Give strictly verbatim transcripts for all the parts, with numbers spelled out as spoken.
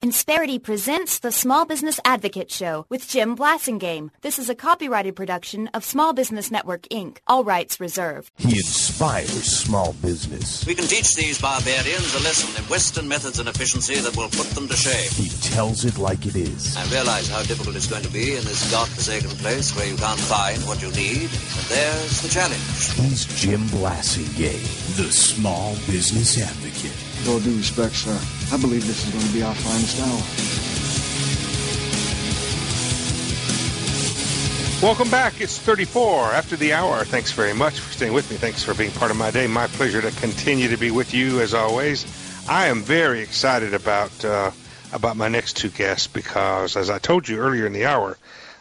Insperity presents the Small Business Advocate Show with Jim Blasingame. This is a copyrighted production of Small Business Network, Incorporated. All rights reserved. He inspires small business. We can teach these barbarians a lesson in Western methods and efficiency that will put them to shame. He tells it like it is. I realize how difficult it's going to be in this godforsaken place where you can't find what you need, but there's the challenge. He's Jim Blasingame, the Small Business Advocate. With all due respect, sir, I believe this is going to be our finest hour. Welcome back. It's thirty-four after the hour. Thanks very much for staying with me. Thanks for being part of my day. My pleasure to continue to be with you as always. I am very excited about uh, about my next two guests because, as I told you earlier in the hour,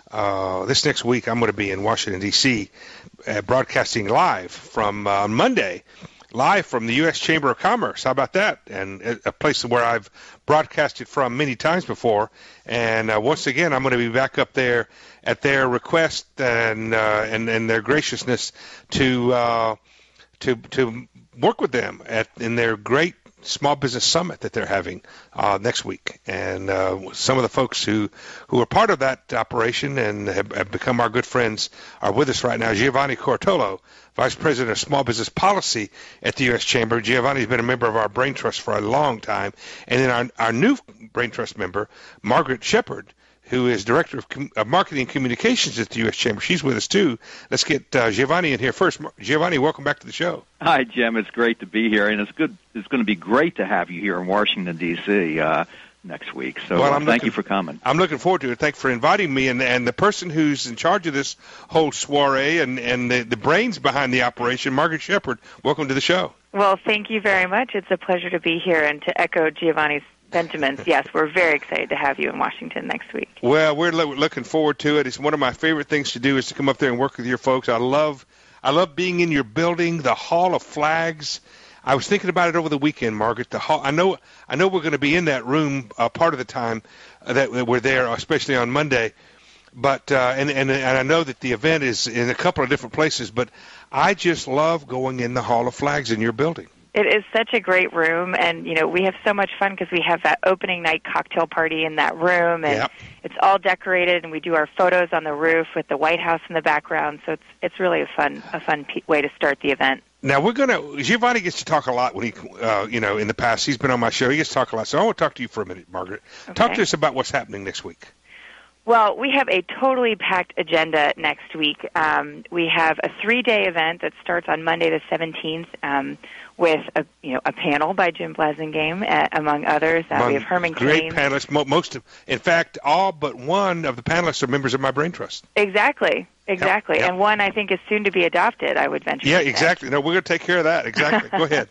uh, this next week I'm going to be in Washington, D C, uh, broadcasting live from uh, Monday. Live from the U S Chamber of Commerce. How about that? And a place where I've broadcasted from many times before. And uh, once again, I'm going to be back up there at their request and uh, and, and their graciousness to uh, to to work with them at in their great small business summit that they're having uh, next week. And uh, some of the folks who, who are part of that operation and have, have become our good friends are with us right now. Giovanni Cortolo, Vice President of Small Business Policy at the U S Chamber. Giovanni's been a member of our Brain Trust for a long time. And then our, our new Brain Trust member, Margaret Shepard, who is Director of, Com- of Marketing and Communications at the U S Chamber. She's with us, too. Let's get uh, Giovanni in here first. Giovanni, welcome back to the show. Hi, Jim. It's great to be here, and it's good. It's going to be great to have you here in Washington, D C uh, next week. So well, uh, I'm thank looking, you for coming. I'm looking forward to it. Thanks for inviting me. And, and the person who's in charge of this whole soiree and, and the, the brains behind the operation, Margaret Shepard, welcome to the show. Well, thank you very much. It's a pleasure to be here and to echo Giovanni's sentiments. Yes, we're very excited to have you in Washington next week. Well, we're lo- looking forward to it. It's one of my favorite things to do is to come up there and work with your folks. I love, I love being in your building, the Hall of Flags. I was thinking about it over the weekend, Margaret. The hall, I know, I know we're going to be in that room uh, part of the time uh, that, that we're there, especially on Monday. But uh, and, and and I know that the event is in a couple of different places. But I just love going in the Hall of Flags in your building. It is such a great room, and, you know, we have so much fun because we have that opening night cocktail party in that room, and yep. It's all decorated, and we do our photos on the roof with the White House in the background, so it's it's really a fun a fun p- way to start the event. Now, we're going to – Giovanni gets to talk a lot when he, uh, you know, in the past. He's been on my show. He gets to talk a lot. So I want to talk to you for a minute, Margaret. Okay. Talk to us about what's happening next week. Well, we have a totally packed agenda next week. Um, we have a three-day event that starts on Monday the seventeenth um, with a you know a panel by Jim Blasingame, uh, among others. Uh, among we have Herman great Cain. panelists. Mo- most of, in fact, all but one of the panelists are members of my Brain Trust. Exactly, exactly, Yep, yep. and one I think is soon to be adopted. I would venture. Yeah, to say. exactly. No, we're going to take care of that. Exactly. Go ahead.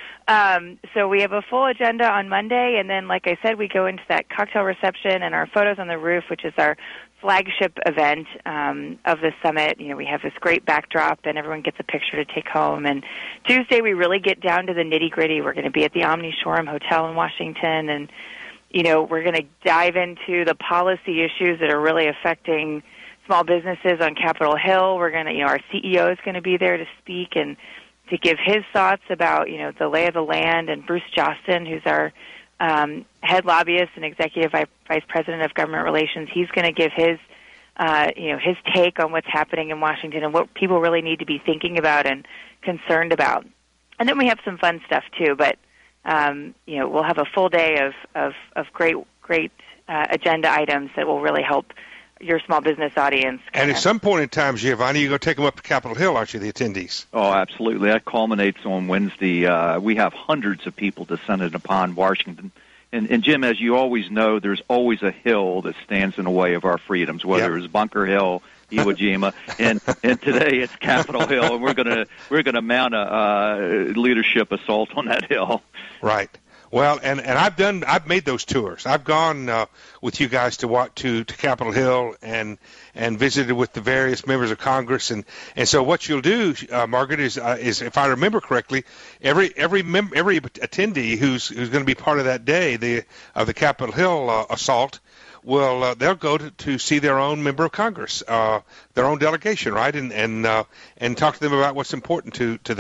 Um, so we have a full agenda on Monday, and then, like I said, we go into that cocktail reception and our photos on the roof, which is our flagship event um, of the summit. You know, we have this great backdrop, and everyone gets a picture to take home. And Tuesday, we really get down to the nitty-gritty. We're going to be at the Omni Shoreham Hotel in Washington, and, you know, we're going to dive into the policy issues that are really affecting small businesses on Capitol Hill. We're going to, you know, our C E O is going to be there to speak and to give his thoughts about, you know, the lay of the land, and Bruce Jostin, who's our um, head lobbyist and executive vice president of government relations, he's going to give his, uh, you know, his take on what's happening in Washington and what people really need to be thinking about and concerned about. And then we have some fun stuff too, but um, you know, we'll have a full day of of, of great great uh, agenda items that will really help your small business audience. And at some point in time, Giovanni, you're going to take them up to Capitol Hill, aren't you, the attendees? Oh, absolutely. That culminates on Wednesday. Uh, we have hundreds of people descending upon Washington. And, and, Jim, as you always know, there's always a hill that stands in the way of our freedoms, whether Yep. it's Bunker Hill, Iwo Jima, and and today it's Capitol Hill, and we're going to we're going to mount a uh, leadership assault on that hill. Right. Well, and, and I've done, I've made those tours. I've gone uh, with you guys to what to, to Capitol Hill and and visited with the various members of Congress, and, and so what you'll do, uh, Margaret, is uh, is if I remember correctly, every every mem- every attendee who's who's going to be part of that day, the of the Capitol Hill uh, assault, will uh, they'll go to, to see their own member of Congress, uh, their own delegation, right, and and uh, and talk to them about what's important to, to them.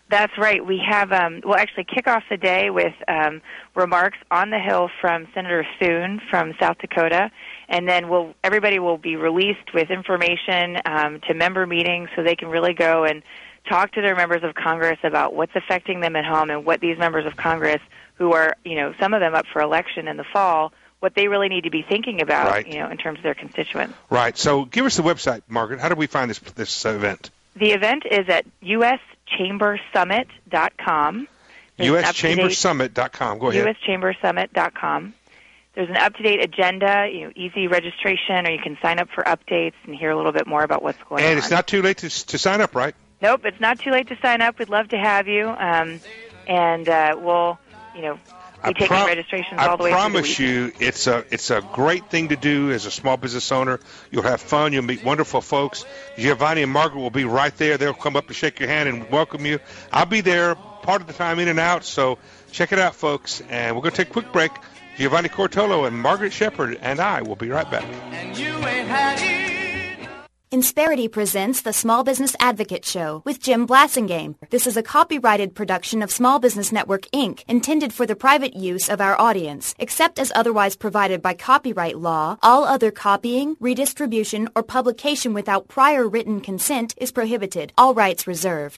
That's right. We have, um, we'll actually kick off the day with um, remarks on the Hill from Senator Thune from South Dakota, and then we'll, everybody will be released with information um, to member meetings so they can really go and talk to their members of Congress about what's affecting them at home and what these members of Congress, who are, you know, some of them up for election in the fall, what they really need to be thinking about, right. you know, in terms of their constituents. Right. So give us the website, Margaret. How do we find this this event? The event is at U S chamber summit dot com. U S chamber summit dot com. Go ahead. U S chamber summit dot com. There's an up-to-date agenda, you know, easy registration, or you can sign up for updates and hear a little bit more about what's going and on. And it's not too late to to sign up, right? Nope, it's not too late to sign up. We'd love to have you, um, and uh, we'll, you know, be taking pro- registrations I all the way through the promise you, it's a it's a great thing to do as a small business owner. You'll have fun. You'll meet wonderful folks. Giovanni and Margaret will be right there. They'll come up and shake your hand and welcome you. I'll be there part of the time, in and out. So check it out, folks. And we're going to take a quick break. Giovanni Cortolo and Margaret Shepard and I will be right back. And you ain't had it. Insperity presents the Small Business Advocate Show with Jim Blasingame. This is a copyrighted production of Small Business Network, Incorporated, intended for the private use of our audience. Except as otherwise provided by copyright law, all other copying, redistribution, or publication without prior written consent is prohibited. All rights reserved.